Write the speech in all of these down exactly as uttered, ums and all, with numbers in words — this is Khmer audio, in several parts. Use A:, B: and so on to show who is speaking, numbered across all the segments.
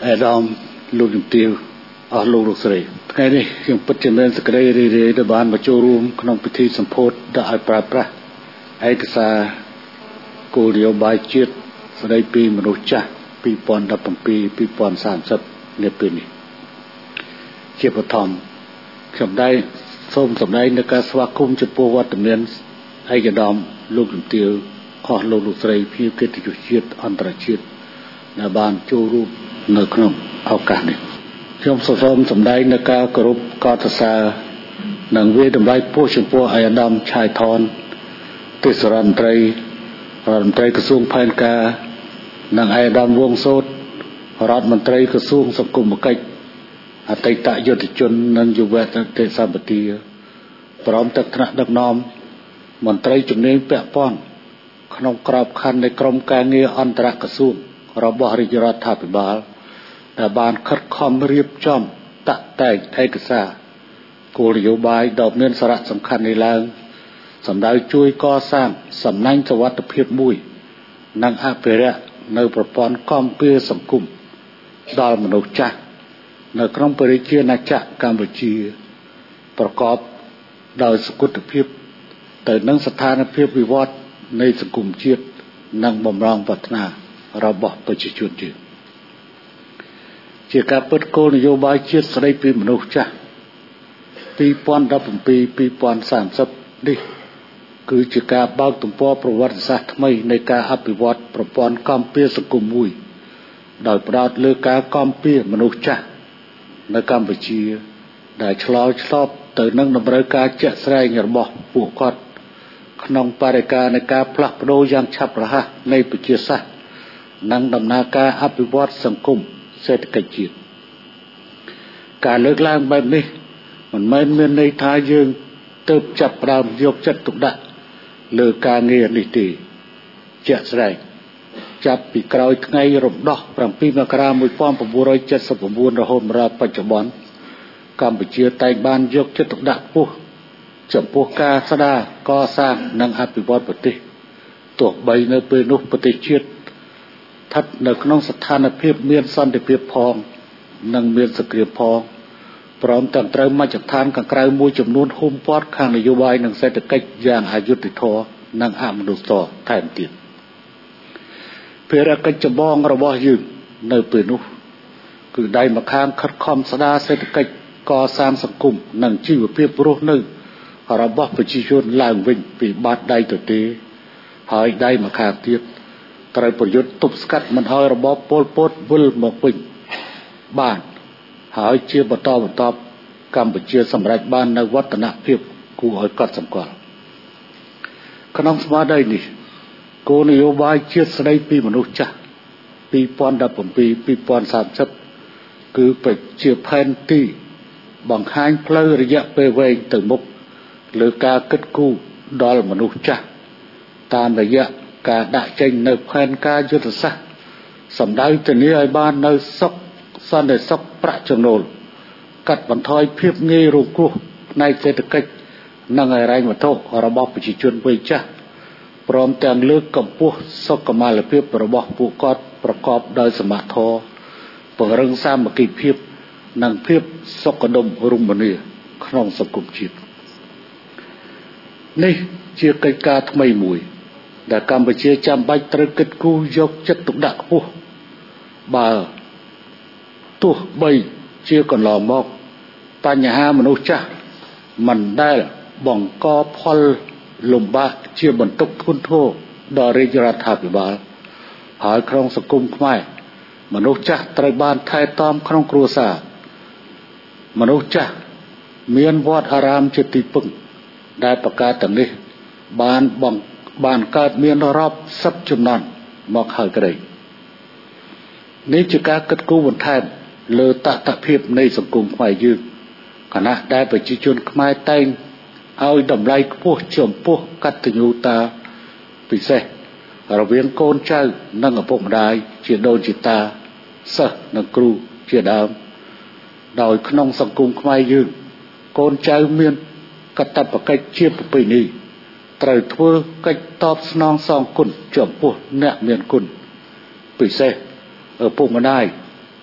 A: អាដាមលោកជំទាវអស់លោកលោកស្រីថ្ងៃនេះខ្ញុំពិតជាមានសេចក្តីរីករាយដែលបានមកចូលរួមក្នុងពិធីសម្ពោធដាក់ឲ្យប្រើប្រាស់ឯកសារគោលនយោបាយជាតិស្តីពីមនុស្សចាស់ពីរពាន់ដប់ប្រាំពីរ ពីរពាន់សាមសិបនាពេលនេះជាបឋមខ្ញុំได้សូមសម្ដែងនៅការស្វាគមន៍ចំពោះវត្តមានឯកឧត្តមលោកជំទាវអស់លោកលោកស្រីភ្ញៀវកិត្តិយសជាតិអន្តរជាតិដែលបានចូលរួមនៅក្នុងឱកាសនេះខ្ញុំសូមសម្ដែងនៅការគោរពកោតសរសើរនិងវាតម្លៃពោះចំពោះឯកឧត្តមឆាយថនទេសរដ្ឋមន្ត្រីរដ្ឋមន្ត្រីក្រសួងផែនការនិងឯកឧត្តមវងសូតរដ្ឋមន្ត្រីក្រសួងសង្គមគិច្ចអតីតយុទ្ធជននិងយុវទេសាបទីព្រមទាំងថ្នាក់ដឹកនាំមន្ត្រីជំនាញពាក់ព័ន្ធក្នុងក្របខ័ណ្ឌនៃក្រមការងារអន្តរក្រសួងរបស់រាជរដ្ឋាភិបាលដែលបានខិតខំរៀបចំតាក់តែងឯកសារគោលនយោបាយដ៏មានសារៈសំខាន់នេះឡើងសម្ដៅជួយកសាងសំណាញ់សុវត្ថិភាពមួយនិងអភិរក្សនៅប្រព័ន្ធគាំពារសង្គមដល់មនុស្សចាស់នៅក្នុងប្រជាណាចក្រកម្ពុជាប្រកបដោយសុគន្ធភាពទៅនឹងស្ថានភាពវិវត្តនៃសង្គមជាតិនិងបំរុងប្រាថ្នារបស់ប្រជាជនជាតិជាការពិតគោលនយោបាយជាតិស្តីពីមនុស្សចាស់ពីរពាន់ដប់ប្រាំពីរ ពីរពាន់សាមសិបនេះគឺជាការបើកទំព័រប្រវត្តិសាស្ត្រថ្មីនៃការអភិវឌ្ឍប្រព័ន្ធគាំពារសង្គមមួយដោយផ្ដោតលើការគាំពារមនុស្សចាស់នៅកម្ពុជាដែលឆ្លើយឆ្លងទៅនឹងតម្រូវការជាក់ស្ដែងរបស់ពួកគាត់ក្នុងបរិយាកាសនៃការផ្លាស់ប្ដូរយ៉ាងឆាប់រហ័សនៃប្រជាសាស្ត្រនិងដំណើរការអភិវឌ្ឍសង្គមសេដ្ឋកិច្ចជាតិការលើកឡើងបែបនេះមិនមែនមានន័យថាយើងទើបចាប់ផ្ដើមយកចិត្តទុកដាក់លើការងារនេះទេជាក់ស្ដែងចាប់ពីក្រោយថ្ងៃរំដោះប្រាំពីរមករាមួយពាន់៩៧៩រហូតមកដល់បច្ចុប្បន្នកម្ពុជាតែងបានយកចិត្តទុកដាក់ខ្ពស់ចំពោះការស្ដារកសាងនិងអភិវឌ្ឍប្រទេសទោះបីនៅពេលនោះប្រទេសជាតិស្ថិតនៅក្នុងស្ថានភាពមានសន្តិភាពផងនិងមានសង្គ្រាមផងព្រមទាំងត្រូវមជ្ឈដ្ឋានខាងក្រៅមួយចំនួនហ៊ុមព័ទ្ធខាងនយោបាយនិងសេដ្ឋកិច្ចយ៉ាងអយុត្តិធម៌និងអមនុស្សធម៌ថែមទៀតភារកិច្ចចម្បងរបស់យើងនៅពេលនោះគឺដៃម្ខាងខិតខំស្ដារសេដ្ឋកិច្ចកសាងសង្គមនិងជីវភាពរស់នៅរបស់ប្រជាជនឡើងវិញពីបាតដៃទទេហើយដៃម្ខាងទៀតត្រូវប្រយុទ្ធទប់ស្កាត់មិនឲ្យរបបប៉ុលពតវិលមកវិញបានហើយជាបន្តបន្ទាប់កម្ពុជាសម្រេចបាននូវវឌ្ឍនភាពគួរឲ្យកត់សម្គាល់ក្នុងស្មារតីនេះគោលនយោបាយជាតិស្តីពីមនុស្សចាស់ពីរពាន់ដប់ប្រាំពីរ ពីរពាន់សាមសិបគឺជាផែនទីបង្ហាញផ្លូវរយៈពេលវែងទៅមុខលើការគិតគូរដល់មនុស្សចាស់តាមរយៈការដាក់ចេញនៅផែនការយុទ្ធសាស្ត្រសម្ដៅធានាឲ្យបាននៅសុខសន្តិសុខប្រាក់ចំណូលកាត់បន្ថយភាពងាយរងគ្រោះផ្នែកសេដ្ឋកិច្ចនិងហិរញ្ញវត្ថុរបស់ប្រជាជនវ័យចាស់ព្រមទាំងលើកកម្ពស់សុខុមាលភាពរបស់ពួកគាត់ប្រកបដោយសមធម៌ពង្រឹងសាមគ្គីភាពនិងភាពសុខដុមរមនាក្នុងសង្គមជាតិនេះជាកិច្ចការថ្មីមួយដែលកម្ពុជាចាំបាច់ត្រូវគិតគូរយកចិត្តទុកដាក់ខ្ពស់បើទោះបីជាកន្លងមកបញ្ហាមនុស្សចាស់មិនដែលបង្កផលលំបាកជាបន្ទុកធ្ងន់ធ្ងរដល់រាជរដ្ឋាភិបាលហើយក្នុងសង្គមខ្មែរមនុស្សចាស់ត្រូវបានថែទាំក្នុងគ្រួសារមនុស្សចាស់មានវត្តអារាមជាទីពឹងដែលប្រការទាំងនេះបានបង្បានកើតមានរាប់សិបចំនួនមកហើយក្តីនេះជាការគិតគូរបន្ថែមលើតថភាពនៃសង្គមខ្មែរយើងខណៈដែលប្រជាជនខ្មែរតែងឲ្យតម្លៃខ្ពស់ចំពោះកតញ្ញូតាពិសេសរវាងកូនចៅនិងឪពុកម្ដាយជាដូនជាតាសិស្សនិងគ្រូជាដើមដោយក្នុងសង្គមខ្មែរយើងកូនចៅមានកាតព្វកិច្ចជាប្រពៃណីត្រូវធ្វើកិច្ចតបស្នងសងគុណចំពោះអ្នកមានគុណពិសេសឪពុកម្ដាយ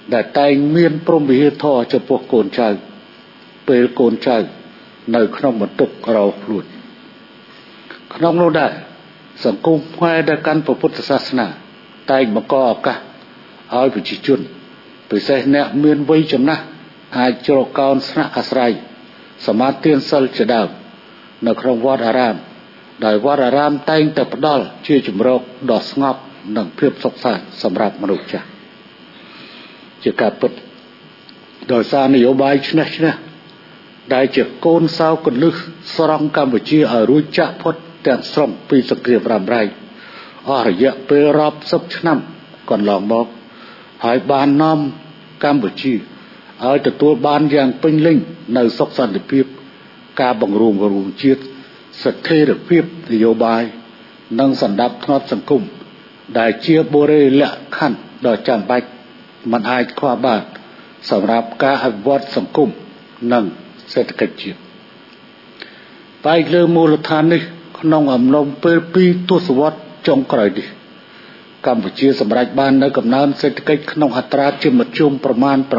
A: ដែលតែងមានព្រមវិហារធម៌ចំពោះកូនចៅពេលកូនចៅនៅក្នុងបន្ទុករោខ្លួនក្នុងនោះដែរសង្គមខ្មែរដែលកាន់ពុទ្ធសាសនាតែងបង្កឱកាសឲ្យប្រជាជនពិសេសអ្នកមានវ័យចំណាស់អាចជ្រកកោនស្នាក់អាស្រ័យសមាទានសិលជាដើមនៅក្នុងវត្តអារាមដោយវត្តអារាមតែងតែផ្ដល់ជាជំរកដ៏ស្ងប់និងភាពសុខសាន្តសម្រាប់មនុស្សចាស់ជាការពិតដោយសារនយោបាយឈ្នះឈ្នះដែលជាកូនសោកលឹះស្រង់កម្ពុជាឲ្យរួចចាក់ផុតទាំងស្រុងពីសង្គ្រាមរ៉ាំរ៉ៃអស់រយៈពេលរាប់សិបឆ្នាំកន្លងមកហើយបាននាំកម្ពុជាឲ្យទទួលបានយ៉ាងពេញលេញនៅសុខសន្តិភាពការបង្រួមរួមជាតិស្ថិរភាពនយោបាយនិងសន្តិភាពសង្គមដែលជាបុរិយលក្ខខណ្ឌដ៏ចាំបាច់មិនអាចខ្វះបានសម្រាប់ការអភិវឌ្ឍសង្គមនិងសេដ្ឋកិច្ចជាតិបែកលើមូលដ្ឋាននេះក្នុងអំឡុងពេលពីរទសវត្សរ៍ចុងក្រោយនេះកម្ពុជាសម្រេចបាននូវកំណើនសេដ្ឋកិច្ចក្នុងអត្រាជាមធ្យមប្រមាណ 7.7%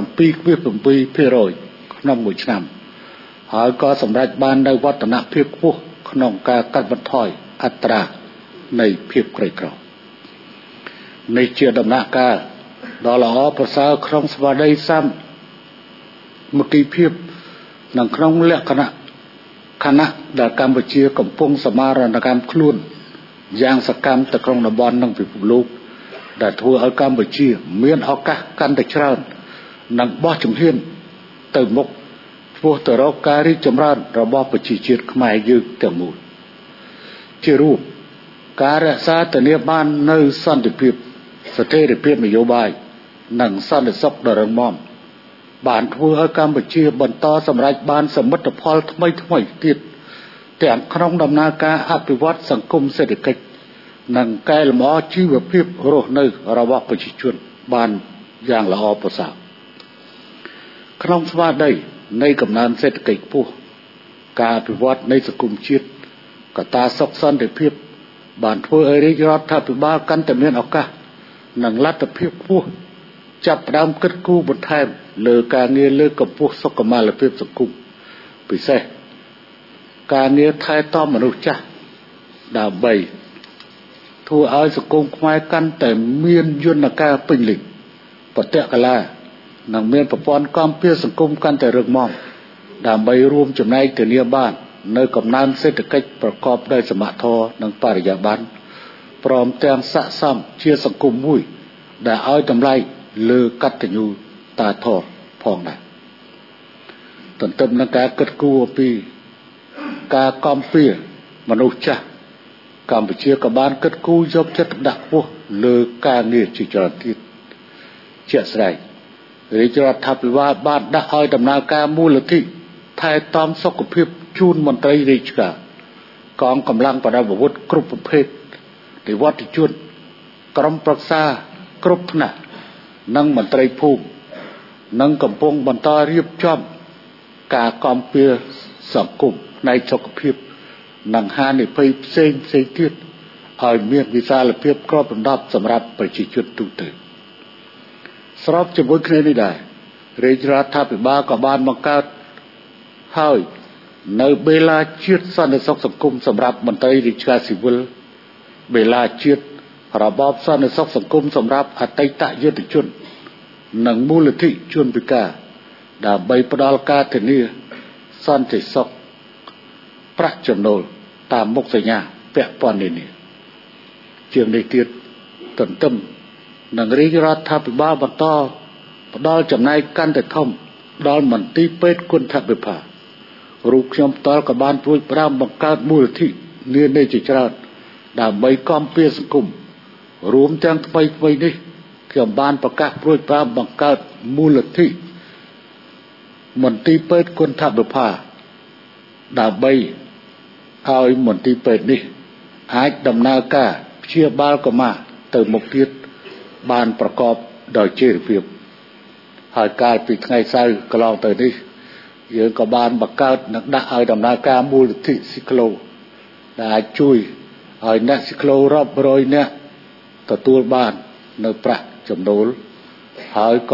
A: ក្នុងមួយឆ្នាំហើយក៏សម្រេចបាននូវវឌ្ឍនភាពខ្ពស់ក្នុងការកាត់បន្ថយអត្រានៃភាពក្រីក្រនេះជាដំណាក់កាលដ៏ល្អប្រសើរក្នុងស្មារតីសាមគ្គីភាពនិងក្នុងលក្ខណៈខណៈដែលកម្ពុជាកំពុងសមារណកម្មខ្លួនយ៉ាងសកម្មទៅក្នុងតំបន់និងពិភពលោកដែលធ្វើឲ្យកម្ពុជាមានឱកាសកាន់តែច្រើននិងបោះជំហានទៅមុខឆ្ពោះទៅរកការរីកចម្រើនរបស់ប្រជាជាតិខ្មែរយើងទាំងមូលជារួមការរក្សាធានាបាននូវសន្តិភាពស្ថិរភាពនយោបាយនិងសន្តិសុខដ៏រឹងមាំបានធ្វើឲ្យកម្ពុជាបន្តសម្រេចបានសមិទ្ធផលថ្មីថ្មីទៀតទាំងក្នុងដំណើរការអភិវឌ្ឍសង្គមសេដ្ឋកិច្ចនិងកែលម្អជីវភាពរស់នៅរបស់ប្រជាជនបានយ៉ាងល្អប្រសើរក្នុងស្មារតីនៃកំណើនសេដ្ឋកិច្ចខ្ពស់ការអភិវឌ្ឍនៃសង្គមជាតិកត្តាសុខសន្តិភាពបានធ្វើឲ្យរាជរដ្ឋាភិបាលកាន់តែមានឱកាសនិងលទ្ធភាពខ្ពស់ចាប់ផ្ដើមគិតគូរបន្ថែមលើការងារលើកកម្ពស់សុខុមាលភាពសង្គមពិសេសការងារថែទាំមនុស្សចាស់ដើម្បីធ្វើឲ្យសង្គមខ្មែរកាន់តែមានយន្តការពេញលេញបតិកលានិងមានប្រព័ន្ធគាំពារសង្គមកាន់តែរឹងមាំដើម្បីរួមចំណែកធានាបាននៅកំណើនសេដ្ឋកិច្ចប្រកបដោយសមធម៌និងបរិយាបន្នព្រមទាំងស័ក្តិសមជាសង្គមមួយដែលឲ្យតម្លៃលើកតញ្ញូតាធម៌ផងដែរទន្ទឹមនឹងការគិតគូរអំពីការគាំពៀមនុស្សចាស់កម្ពុជាក៏បានគិតគូរយកចិត្តទុកដាក់ខ្ពស់លើការងារជាច្រើនទៀតជាក់ស្ដែងរាជរដ្ឋាភិបាលបានដាក់ឲ្យដំណើរការមូលនិធិថែទាំសុខភាពជូនមន្ត្រីរាជការកងកម្លាំងបដាអាវុធគ្រប់ប្រភេទនិវត្តជន ក្រុមប្រឹក្សាគ្រប់ថ្នាក់និងមន្ត្រីភូមិនិងកំពុងបន្តរៀបចំការគាំពៀសង្គមផ្នែកសុខភាពនិងហានិភ័យផ្សេងផ្សេងទៀតឲ្យមានវិសាលភាពគ្របដណ្ដប់សម្រាប់ប្រជាជនទូទៅស្របជាមួយគ្នានេះដែររាជរដ្ឋាភិបាលក៏បានបង្កើតហើយនៅបេឡាជាតិសន្តិសុខសង្គមសម្រាប់មន្ត្រីរាជការស៊ីវិលបេឡាជាតិរបបសន្តិសុខសង្គមសម្រាប់អតីតយុទ្ធជននិងមូលនិធិជនពិការដើម្បីផ្ដល់ការធានាសន្តិសុខប្រាក់ចំណូលតាមមុខសញ្ញាពាក់ព័ន្ធនេះជាងនេះទៀតទន្ទឹមនឹងរាជរដ្ឋាភិបាលបន្តផ្ដល់ចំណែកកាន់តែធំដល់មន្ទីរពេទ្យគុណធវិភារូបខ្ញុំផ្ទាល់ក៏បានព្រួយផ្រាំបង្កើតមូលនិធិនានាជាច្រើនដើម្បីគាំពៀសង្គមរួមទាំងថ្មីថ្មីនេះខ្ញុំបានប្រកាសព្រួយផ្រាំបង្កើតមូលនិធិមន្ទីរពេទ្យគុណធវិភាដើម្បីឲ្យមន្ទីរពេទ្យនេះអាចដំណើរការព្យាបាលកុមារទៅមុខទៀតបានប្រកបដោយចីរភាពហើយកាលពីថ្ងៃសៅរ៍កន្លងទៅនេះយើងក៏បានបង្កើតនិងដាក់ឲ្យដំណើរការមូលនិធិស៊ីក្លូដែលអាចជួយឲ្យអ្នកស៊ីក្លូរាប់រយនាក់ទទួលបាននៅប្រាក់ចំណូលហើយក៏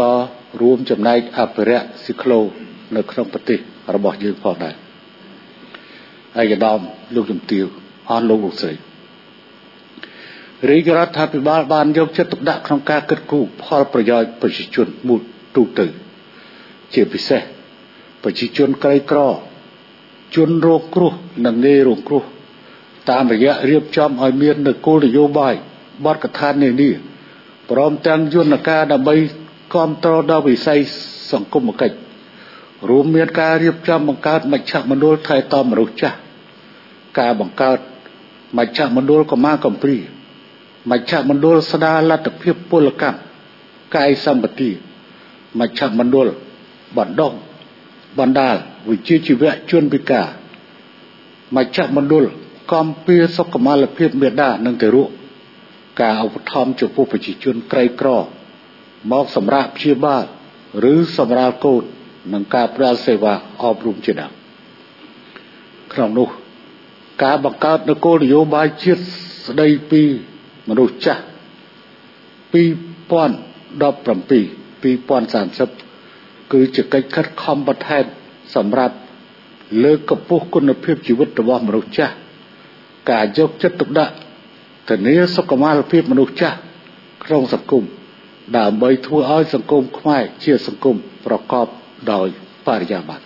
A: រួមចំណែកអភិរក្សស៊ីក្លូនៅក្នុងប្រទេសរបស់យើងផងដែរឯកឧត្តមលោកជំទាវអស់លោកលោកស្រីរាជរដ្ឋាភិបាលបានយកចិត្តទុកដាក់ក្នុងការគិតគូរផលប្រយោជន៍ប្រជាជនមូលទូទៅជាពិសេសប្រជាជនក្រីក្រជនរងគ្រោះនិងងាយរងគ្រោះតាមរយៈរៀបចំឲ្យមាននូវគោលនយោបាយបទកថានានាព្រមទាំងយន្តការដើម្បីគាំទ្រដល់វិស័យសង្គមគិច្ចរួមមានការរៀបចំបង្កើតមជ្ឈមណ្ឌលថែទាំមនុស្សចាស់ការបង្កើតមជ្ឈមណ្ឌលកុមារកំព្រាមជ្ឈមណ្ឌលស្ដារលទ្ធភាពពលកម្មកាយសម្បទាមជ្ឈមណ្ឌលបណ្ដុះបណ្ដាលវិជ្ជាជីវៈជនពិការមជ្ឈមណ្ឌលគាំពារសុខុមាលភាពមាតានិងទារកការឧបត្ថម្ភចំពោះប្រជាជនក្រីក្រមកសម្រាប់ព្យាបាលឬសម្រាលកូននិងការផ្ដល់សេវាអប់រំជាដើមក្នុងនោះការបង្កើតនូវគោលនយោបាយជាតិស្ដីពីមនុស្សចាស់ពីរពាន់ដប់ប្រាំពីរ ពីរពាន់សាមសិបគឺជាកិច្ចខិតខំបន្ថែមសម្រាប់លើកកម្ពស់គុណភាពជីវិតរបស់មនុស្សចាស់ការយកចិត្តទុកដាក់ធានាសុខុមាលភាពមនុស្សចាស់ក្នុងសង្គមដើម្បីធ្វើឲ្យសង្គមខ្មែរជាសង្គមប្រកបដោយបរិយាបន្ន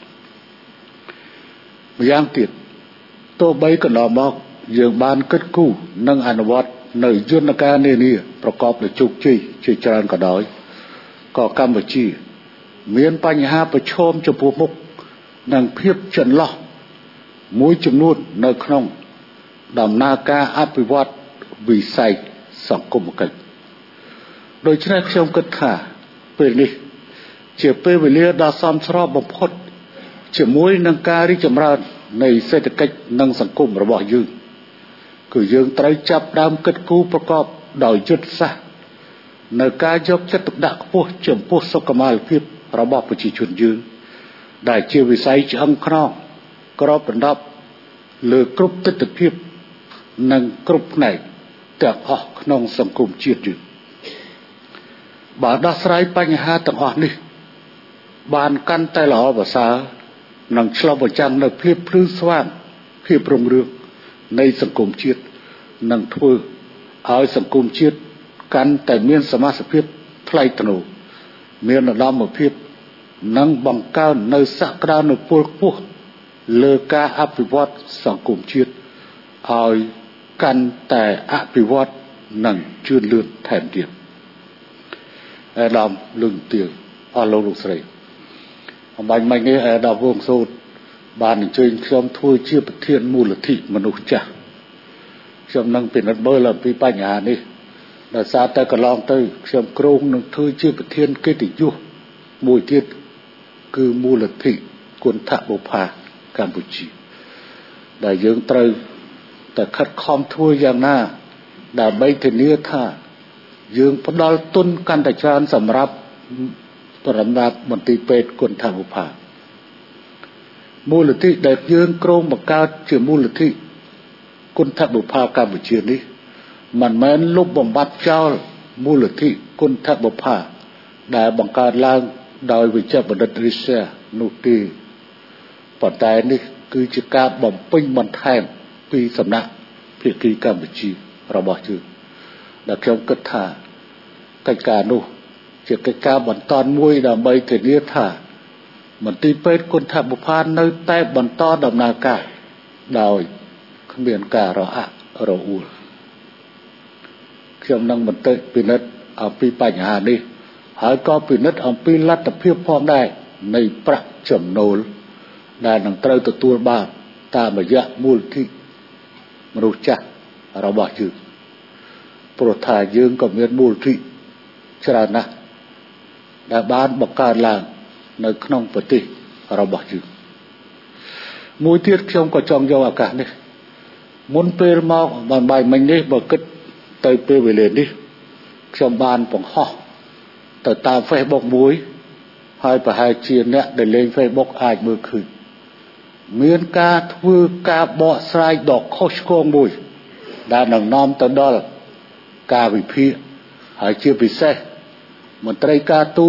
A: ម្យ៉ាងទៀតទោះបីកន្លងមកយើងបានគិតគូរនិងអនុវត្តនៅយន្តការនានាប្រកបដោយជោគជ័យជាច្រើនក៏ដោយក៏កម្ពុជាមានបញ្ហាប្រឈមចំពោះមុខនិងភាពចន្លោះមួយចំនួននៅក្នុងដំណើរការអភិវឌ្ឍវិស័យសង្គមគិច្ចដូច្នេះខ្ញុំគិតថាពេលនេះជាពេលវេលាដ៏សមស្របបំផុតជាមួយនឹងការរីកចម្រើននៃសេដ្ឋកិច្ចនិងសង្គមរបស់យើងគឺយើងត្រូវចាប់ផ្ដើមគិតគូរប្រកបដោយយុទ្ធសាស្ត្រនៅការយកចិត្តទុកដាក់ខ្ពស់ចំពោះសុខុមាលភាពរបស់ប្រជាជនយើងដែលជាវិស័យឆ្អឹងខ្នងក្របដណ្ដប់លើគ្រប់ទិដ្ឋភាពនិងគ្រប់ផ្នែកទាំងអស់ក្នុងសង្គមជាតិយើងបើដោះស្រាយបញ្ហាទាំងអស់នេះបានកាន់តែល្អប្រសើរនិងឆ្លុះបញ្ចាំងនៅភាពភ្លឺស្វាងភាពរុងរឿងនៃសង្គមជាតិនិងធ្វើឲ្យសង្គមជាតិកាន់តែមានសមាជិកភាពថ្លៃថ្នូរមានឧត្តមភាពនិងបង្កើននៅសក្តានុពលខ្ពស់លើការអភិវឌ្ឍសង្គមជាតិឲ្យកាន់តែអភិវឌ្ឍនិងជឿនលឿនថែមទៀតអាដាមលឹងទៀងអស់លោកលោកស្រីអំបញ្ញមិញនេះអាដាមវងសូតបានអញ្ជើញខ្ញុំធ្វើជាប្រធានមូលនិធិមនុស្សចាស់ខ្ញុំនឹងពិនិត្យមើលអំពីបញ្ហានេះដោយសារតែកន្លងទៅខ្ញុំគ្រោងនឹងធ្វើជាប្រធានកិត្តិយសមួយទៀតគឺមូលនិធិគុណថបុប្ផាកម្ពុជាដែលយើងត្រូវតែខិតខំធ្វើយ៉ាងណាដើម្បីធានាថាយើងផ្ដល់ទុនកាន់តែច្រើនសម្រាប់ប្រមាថមន្ទីរពេទ្យគុណថបុប្ផាមូលនិធិដែលយើងគ្រោងបង្កើតជាមូលនិធិគុណថបុប្ផាកម្ពុជានេះមិនមែនលុបបំបាត់ចោលមូលនិធិគុណថបុប្ផាដែលបង្កើតឡើងដោយវិជ្ជបណ្ឌិតរិះសានោះទេប៉ុន្តែនេះគឺជាការបំពេញបន្ថែមពីសំណាក់ភាគីកម្ពុជារបស់យើងដែលខ្ញុំគិតថាកិច្ចការនោះជាកិច្ចការបន្តមួយដើម្បីធានាថាមន្ទីរពេទ្យគុណថបុប្ផានៅតែបន្តដំណើរការដោយគ្មានការរអាក់រអួលខ្ញុំនឹងបន្តពិនិត្យអំពីបញ្ហានេះហើយក៏ពិនិត្យអំពីលទ្ធភាពផងដែរនៃប្រាក់ចំណូលដែលនឹងត្រូវទទួលបានតាមរយៈមូលនិធិមនុស្សចាស់របស់យើងព្រោះថាយើងក៏មានមូលនិធិច្រើនណាស់ដែលបានបង្កើតឡើងនៅក្នុងប្រទេសរបស់យើងមួយទៀតខ្ញុំក៏ចង់យកឱកាសនេះមុនពេលមកបានបាយមិញនេះបើគិតទៅពេលវេលានេះខ្ញុំបានបង្ហោះទៅតាម Facebook មួយហើយប្រហែលជាអ្នកដែលលេង Facebook អាចមើលឃើញមានការធ្វើការបកស្រាយដ៏ខុសឆ្គងមួយដែលនឹងនាំទៅដល់ការវិភាគហើយជាពិសេសមន្ត្រីការទូត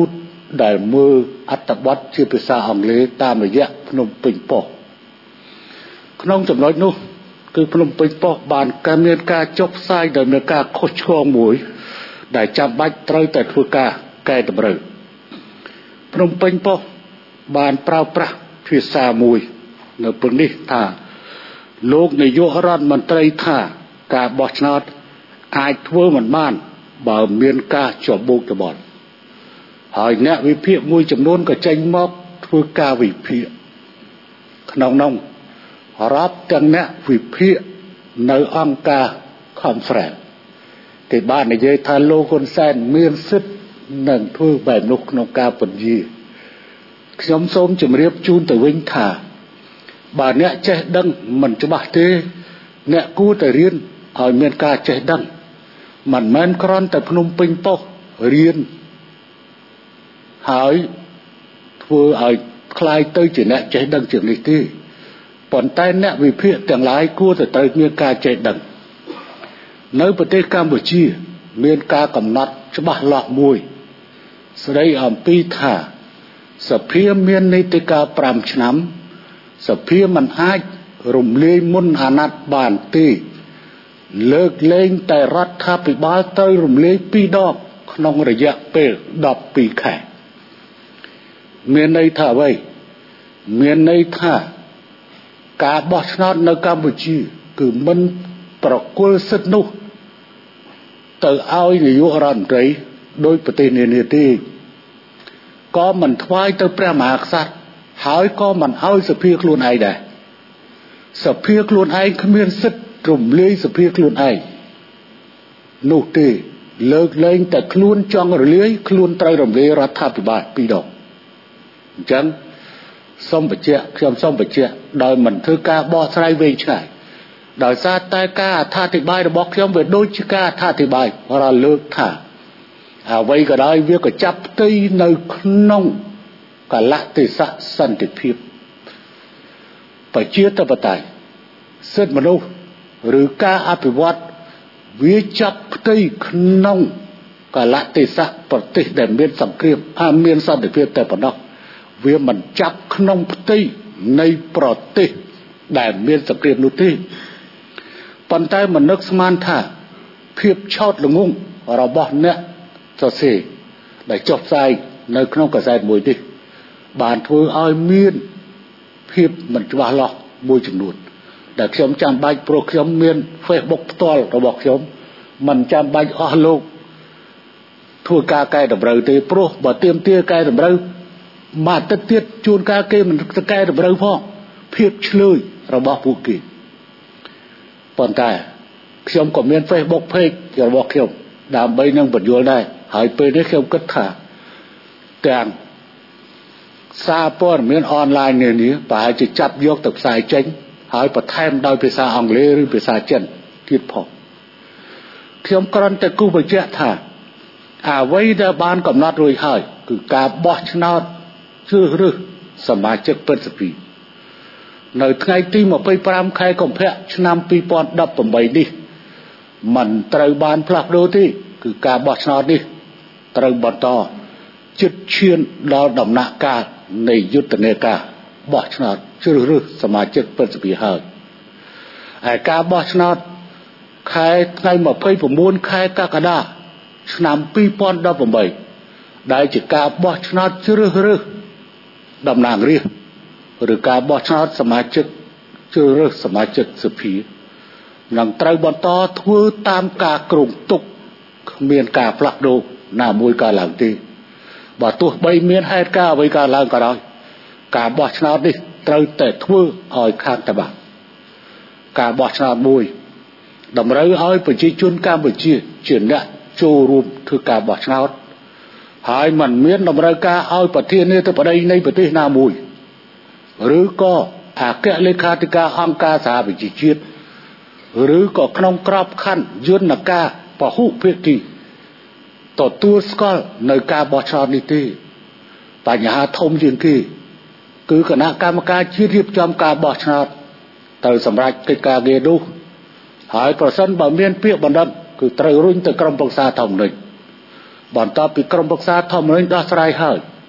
A: ដែលមើលអត្ថបទជាភាសាអង់គ្លេសតាមរយៈភ្នំពេញប៉ុស្តិ៍ក្នុងចំណុចនោះគឺភ្នំពេញប៉ុស្តិ៍បានការមានការចុះផ្សាយដោយមានការខុសឆ្គងមួយដែលចាំបាច់ត្រូវតែធ្វើការកែតម្រូវភ្នំពេញប៉ុស្តិ៍បានប្រើប្រាស់ភាសាមួយនៅពេលនេះថាលោកនាយករដ្ឋមន្ត្រីថាការបោះឆ្នោតអាចធ្វើមិនបានបើមានការជាប់បូកច្បល់ហើយអ្នកវិភាគមួយចំនួនក៏ចេញមកធ្វើការវិភាគក្នុងនោះរាប់ទាំងអ្នកវិភាគនៅអង្គការ Conference គេបាននិយាយថាលោកហ៊ុនសែនមានសិទ្ធិនឹងធ្វើបែបនោះក្នុងការពន្យាខ្ញុំសូមជម្រាបជូនទៅវិញថាបើអ្នកចេះដឹងមិនច្បាស់ទេអ្នកគួរតែរៀនឲ្យមានការចេះដឹងមិនមែនគ្រាន់តែភ្នំពេញប៉ុស្តិ៍រៀនហើយធ្វើឲ្យคล้ายទៅជាអ្នកចេះដឹងជាងនេះទេប៉ុន្តែអ្នកវិភាគទាំងឡាយគួរតែត្រូវមានការចេះដឹងនៅប្រទេសកម្ពុជាមានការកំណត់ច្បាស់លាស់មួយស្ដីអំពីថាសភាមាននីតិកាលប្រាំឆ្នាំសភាមិនអាចរំលាយមុនអាណត្តិបានទេលើកលែងតែរដ្ឋាភិបាលត្រូវរំលាយពីរដងក្នុងរយៈពេលដប់ពីរខែមានន័យថាអ្វីមានន័យថាការបោះឆ្នោតនៅកម្ពុជាគឺមិនប្រគល់សិទ្ធិនោះទៅឲ្យនាយករដ្ឋមន្ត្រីដោយប្រទេសនានាទេក៏មិនថ្វាយទៅព្រះមហាក្សត្រហើយក៏មិនឲ្យសភាខ្លួនឯងដែរសភាខ្លួនឯងគ្មានសិទ្ធិរំលាយសភាខ្លួនឯងនោះទេលើកលែងតែខ្លួនចង់រលាយខ្លួនត្រូវរំលាយរដ្ឋាភិបាលពីរដងអញ្ចឹងសូមបញ្ជាក់ខ្ញុំសូមបញ្ជាក់ដោយមិនធ្វើការបោះស្រាយវែងឆ្ងាយដោយសារតែការអត្ថាធិប្បាយរបស់ខ្ញុំវាដូចជាការអត្ថាធិប្បាយរលើកថាអ្វីក៏ដោយវាក៏ចាប់ផ្ទៃនៅក្នុងកលៈទេសៈសន្តិភាពប្រជាធិបតេយ្យសិទ្ធិមនុស្សឬការអភិវឌ្ឍវាចាប់ផ្ទៃក្នុងកលៈទេសៈប្រទេសដែលមានសង្គ្រាមហើយមានសន្តិភាពតែប៉ុណ្ណោះវាមិនចាប់ក្នុងផ្ទៃនៃប្រទេសដែលមានសង្គ្រាមនោះទេប៉ុន្តែមិននឹកស្មានថាភាពឆោតល្ងង់របស់អ្នកសរសេរដែលចុះផ្សាយនៅក្នុងកាសែតមួយនេះបានធ្វើឲ្យមានភាពមិនច្បាស់លាស់មួយចំនួនដែលខ្ញុំចាំបាច់ព្រោះខ្ញុំមាន Facebook ផ្ទាល់របស់ខ្ញុំមិនចាំបាច់អស់លោកធ្វើការកែតម្រូវទេព្រោះបើទៀមទាកែតម្រូវមកទឹកទៀតជួនកាលគេមិនទៅកែតម្រូវផងភាពឆ្លើយរបស់ពួកគេប៉ុន្តែខ្ញុំក៏មាន Facebook page របស់ខ្ញុំដើម្បីនឹងបញ្យល់ដែរហើយពេលនេះខ្ញុំគិតថាទាំងសារព័ត៌មានអនឡាញនានាប្រហែលជាចាប់យកទៅផ្សាយចេញហើយបន្ថែមដោយភាសាអង់គ្លេសឬភាសាចិនទៀតផងខ្ញុំគ្រាន់តែគូបញ្ជាក់ថាអ្វីដែលបានកំណត់រួចហើយគឺការបោះឆ្នោតជ្រើសរើសសមាជិកព្រឹទ្ធសភានៅថ្ងៃទីยี่สิบห้าខែកុម្ភៈឆ្នាំยี่สิบสิบแปดនេះមិនត្រូវបានផ្លាស់ប្ដូរទេគឺការបោះឆ្នោតនេះត្រូវបន្តជិតឈានដល់ដំណាក់កាលនៃយុទ្ធនាការបោះឆ្នោតជ្រើសរើសសមាជិកព្រឹទ្ធសភាហើយហើយការបោះឆ្នោតខែថ្ងៃยี่สิบเก้าខែកក្កដាឆ្នាំยี่สิบสิบแปดដែលជាការបោះឆ្នោតជ្រើសរើសតំណាងរាស្ត្រឬការបោះឆ្នោតសមាជិកជ្រើសរើសសមាជិកសភានឹងត្រូវបន្តធ្វើតាមការគ្រោងទុកគ្មានការផ្លាស់ប្ដូរណាមួយកើតឡើងទេបើទោះបីមានហេតុការណ៍អ្វីកើតឡើងក៏ដោយការបោះឆ្នោតនេះត្រូវតែធ្វើឲ្យខាតច្បាប់ការបោះឆ្នោតមួយតម្រូវឲ្យប្រជាជនកម្ពុជាជាអ្នកចូលរួមធ្វើការបោះឆ្នោតហើយมันមានតម្រូវការឲ្យប្រធានាធិបតីនៃប្រទេសណាមួយឬក៏អគ្គលេខាធិការអង្គការសហប្រជាជាតិឬក៏ក្នុងក្របខ័ណ្ឌយន្តការពហុភាគីទទួលស្គាល់នៅការបោះឆ្នោតនេះទេបញ្ហាធំជាងគេគឺគណៈកម្មការជាតិរៀបចំការបោះឆ្នោតត្រូវសម្រេចកិច្ចការងារនោះហើយប្រសិនបើមានពាក្យបណ្ដឹងគឺត្រូវរុញទៅក្រុមប្រឹក្សាធម្មនុញ្ញបន្ទាប់ពីក្រុមប្រឹក្សាធម្មនុញ្ញដោះស្រាយហើយ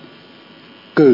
A: គឺ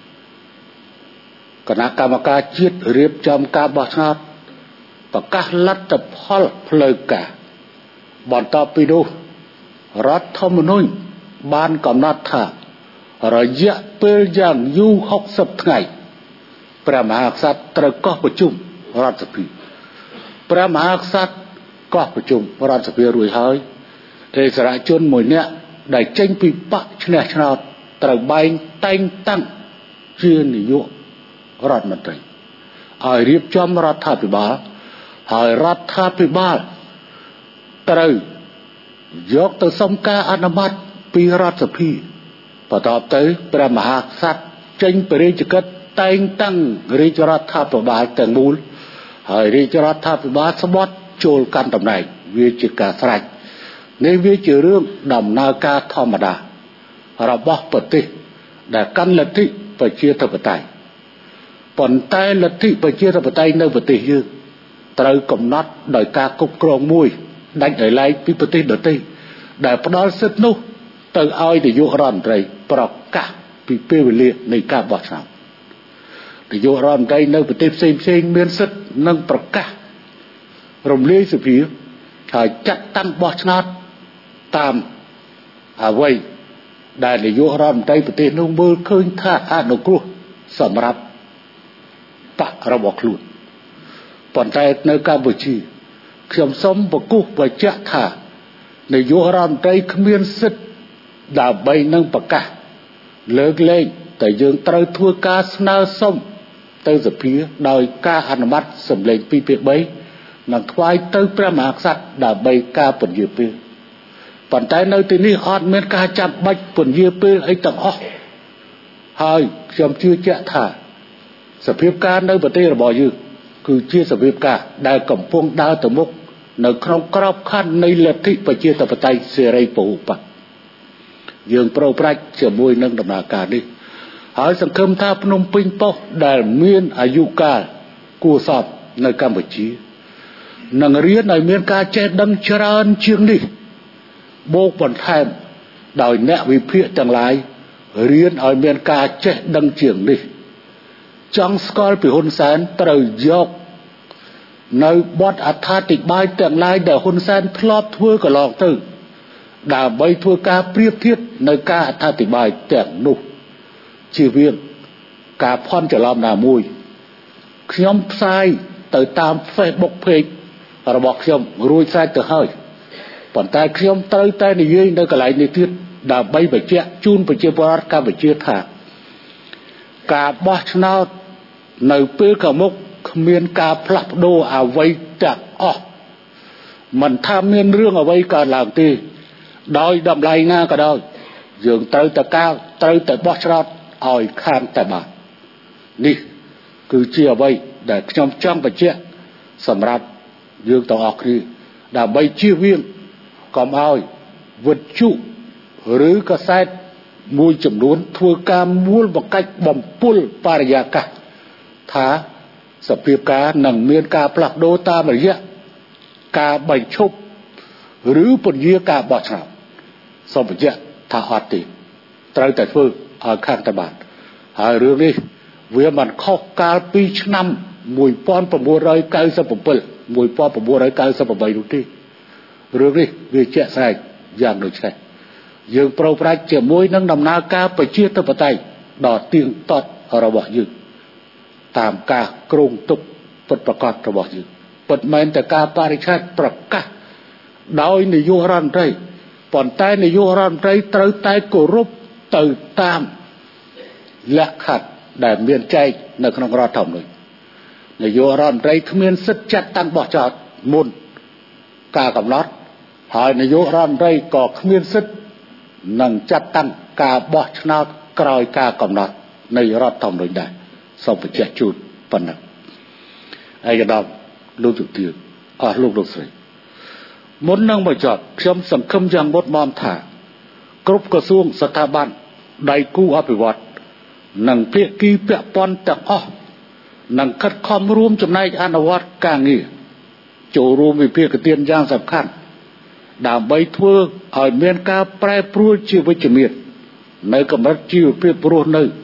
A: គណៈកម្មការជាតិរៀបចំការបោះឆ្នោតប្រកាសលទ្ធផលផ្លូវការបន្ទាប់ពីនោះរដ្ឋធម្មនុញ្ញបានកំណត់ថារយៈពេលយ៉ាងយូរหกสิบថ្ងៃព្រះមហាក្សត្រត្រូវកោះប្រជុំរដ្ឋសភាព្រះមហាក្សត្រកោះប្រជុំរដ្ឋសភារួចហើយអិសរាជជនមួយនាក់ដែលចេញពីបកឈ្នះឆ្នោតត្រូវបែងតែងតាំងជានាយករដ្ឋមន្ត្រីឲ្យរៀបចំរដ្ឋាភិបាលហើយរដ្ឋាភិបាលត្រូវយកទៅសុំការអនុម័តពីរដ្ឋសភាបន្ទាប់ទៅព្រះមហាក្សត្រចេញបរិយាកិច្ចតែងតាំងរាជរដ្ឋាភិបាលទាំងមូលហើយរាជរដ្ឋាភិបាលស្បត់ចូលកាន់តំណែងវាជាការស្រេចនេះវាជារឿងដំណើរការធម្មតារបស់ប្រទេសដែលកាន់លទ្ធិប្រជាធិបតេយ្យប៉ុន្តែលទ្ធិប្រជាធិបតេយ្យនៅប្រទេសយើងត្រូវកំណត់ដោយការគ្រប់គ្រងមួយដាច់ដោយឡែកពីប្រទេសដទៃដែលផ្ដល់សិទ្ធិនោះទៅឲ្យនាយករដ្ឋមន្ត្រីប្រកាសពីពេលវេលានៃការបោះឆ្នោតនាយករដ្ឋមន្ត្រីនៅប្រទេសផ្សេងផ្សេងមានសិទ្ធិនឹងប្រកាសរំលាយសភាហើយចាត់តាំងបោះឆ្នោតតាមអ្វីដែលនាយករដ្ឋមន្ត្រីប្រទេសនោះមើលឃើញថាអនុគ្រោះសម្រាប់បករបស់ខ្លួនប៉ុន្តែនៅកម្ពុជាខ្ញុំសូមប្រកាសបញ្ជាក់ថានាយករដ្ឋមន្ត្រីគ្មានសិទ្ធិដើម្បីនឹងប្រកាសលើកលែងតែយើងត្រូវធ្វើការស្នើសុំទៅសភាដោយការអនុម័តសម្លេងពីរភាគបីនិងថ្វាយទៅព្រះមហាក្សត្រដើម្បីការពន្យាពេលប៉ុន្តែនៅទីនេះអត់មានការចាំបាច់ពន្យាពេលអីទាំងអស់ហើយខ្ញុំជឿជាក់ថាសភាពការនៅប្រទេសរបស់យើងគឺជាសភាពការដែលកំពុងដើរទៅមុខនៅក្នុងក្របខ័ណ្ឌនៃលទ្ធិប្រជាធិបតេយ្យសេរីពហុបកយើងប្រោប្រាច់ជាមួយនឹងដំណើរការនេះហើយសង្ឃឹមថាភ្នំពេញប៉ុស្តិ៍ដែលមានអាយុកាលគួរសមនៅកម្ពុជានឹងរៀនឲ្យមានការចេះដឹងច្រើនជាងនេះបូកបន្ថែមដោយអ្នកវិភាគទាំងឡាយរៀនឲ្យមានការចេះដឹងជាងនេះចង់ស្គាល់ពីហ៊ុនសែនត្រូវយកនៅបទអត្ថាធិប្បាយទាំងឡាយដែលហ៊ុនសែនធ្លាប់ធ្វើកន្លងទៅដើម្បីធ្វើការប្រៀបធៀបនៅការអត្ថាធិប្បាយទាំងនោះជាវាការផន់ច្រឡំណាមួយខ្ញុំផ្សាយទៅតាម Facebook Page របស់ខ្ញុំរួចស្រេចទៅហើយប៉ុន្តែខ្ញុំត្រូវតែនិយាយនៅកន្លែងនេះទៀតដើម្បីបញ្ជាក់ជូនប្រជាពលរដ្ឋកម្ពុជាថាការបោះឆ្នោតនៅពេលខាងមុខគ្មានការផ្លាស់ប្ដូរអ្វីទាំងអស់មិនថាមានរឿងអ្វីកើតឡើងទេដោយតម្លៃណាក៏ដោយយើងត្រូវតែការត្រូវតែបោះឆ្នោតឲ្យខានតែបាននេះគឺជាអ្វីដែលខ្ញុំចង់បញ្ជាក់សម្រាប់យើងទាំងអស់គ្នាដើម្បីជៀសវាងកុំឲ្យវិទ្យុឬកាសែតមួយចំនួនធ្វើការមូលបង្កាច់បំពុលបរិយាកាសថាសភាពការនឹងមានការផ្លាស់ប្ដូរតាមរយៈការបញ្ឈប់ឬពន្យាការបោះឆ្នោតសូមបញ្ជាក់ថាអត់ទេត្រូវតែធ្វើឲ្យខាងតែបានហើយរឿងនេះវាមិនខុសកាលពីឆ្នាំmột nghìn chín trăm chín mươi bảy một nghìn chín trăm chín mươi támនោះទេរឿងនេះវាជាក់ស្ដែងយ៉ាងដូចនេះយើងប្រោប្រាច់ជាមួយនឹងដំណើរការប្រជាធិបតេយ្យដ៏ទៀងទាត់របស់យើងតាមការគ្រោងទុកពិតប្រាកដរបស់យើងពិតមែនតែការបរិច្ឆេទប្រកាសដោយនាយករដ្ឋមន្ត្រីប៉ុន្តែនាយករដ្ឋមន្ត្រីត្រូវតែគោរពទៅតាមលក្ខខណ្ឌដែលមានចែកនៅក្នុងរដ្ឋធម្មនុញ្ញនាយករដ្ឋមន្ត្រីគ្មានសិទ្ធិចាត់តាំងបោះឆ្នោតមុនការកំណត់ហើយនាយករដ្ឋមន្ត្រីក៏គ្មានសិទ្ធិនឹងចាត់តាំងការបោះឆ្នោតក្រោយការកំណត់នៃរដ្ឋធម្មនុញ្ញដែរសូមបញ្ជាក់ជូនប៉ុណ្ណឹងឯកឧត្តមលោកជំទាវអស់លោកលោកស្រីមុននឹងបញ្ចប់ខ្ញុំសង្ឃឹមយ៉ាងមុតមមថាគ្រប់ក្រសួងស្ថាប័នដៃគូអភិវឌ្ឍនិងភាគីពាក់ព័ន្ធទាំងអស់នឹងខិតខំរួមចំណែកអនុវត្តការងារចូលរួមវិភាគទានយ៉ាងសំខាន់ដើម្បីធ្វើឲ្យមានការប្រែប្រួលជាវិជ្ជមាននៅកម្រិតជីវភាពរស់នៅ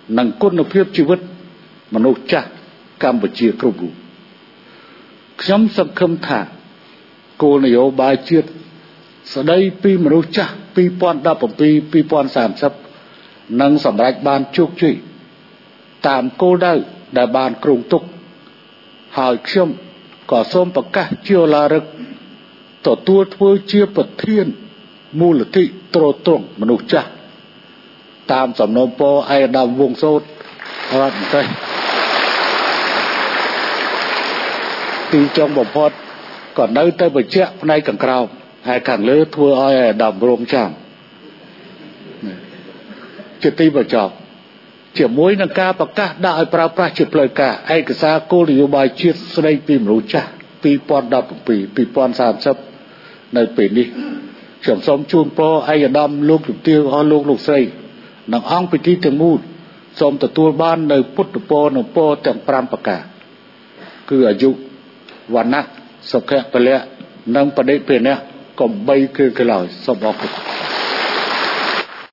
A: និងគុណភាពជីវិតមនុស្សចាស់កម្ពុជាគ្រប់រូបខ្ញុំសង្ឃឹមថាគោលនយោបាយជាតិស្ដីពីមនុស្សចាស់ពីរពាន់ដប់ប្រាំពីរ ពីរពាន់សាមសិបនឹងសម្រេចបានជោគជ័យតាមគោលដៅដែលបានគ្រោងទុកហើយខ្ញុំក៏សូមប្រកាសជាឧឡារិកទទួលធ្វើជាប្រធានមូលនិធិទ្រទ្រង់មនុស្សចាស់តាមសំណូមពរឯកឧត្តមវង្សសូត្ររដ្ឋមន្ត្រីទីចុងបំផុតក៏នៅតែបញ្ជាក់ផ្នែកខាងក្រោមហើយខាងលើធ្វើឲ្យឯកឧត្តមរងចាំជាទីបញ្ចប់ជាមួយនឹងការប្រកាសដាក់ឲ្យប្រើប្រាស់ជាផ្លូវការឯកសារគោលនយោបាយជាតិស្ដីពីមនុស្សចាស់ពីរពាន់ដប់ប្រាំពីរ ពីរពាន់សាមសិបនៅពេលនេះខ្ញុំសូមជូនពរឯកឧត្តមលោកជំទាវអស់លោកលោកស្រីនិងអង្គពិធីទាំងមូលសូមទទួលបាននៅពុទ្ធពរនិងពរទាំងប្រាំប្រការគឺអាយុវណ្ណៈសុខៈពលៈនិងបដិភេណៈកំបីគឺកន្លយសូមអរគុណ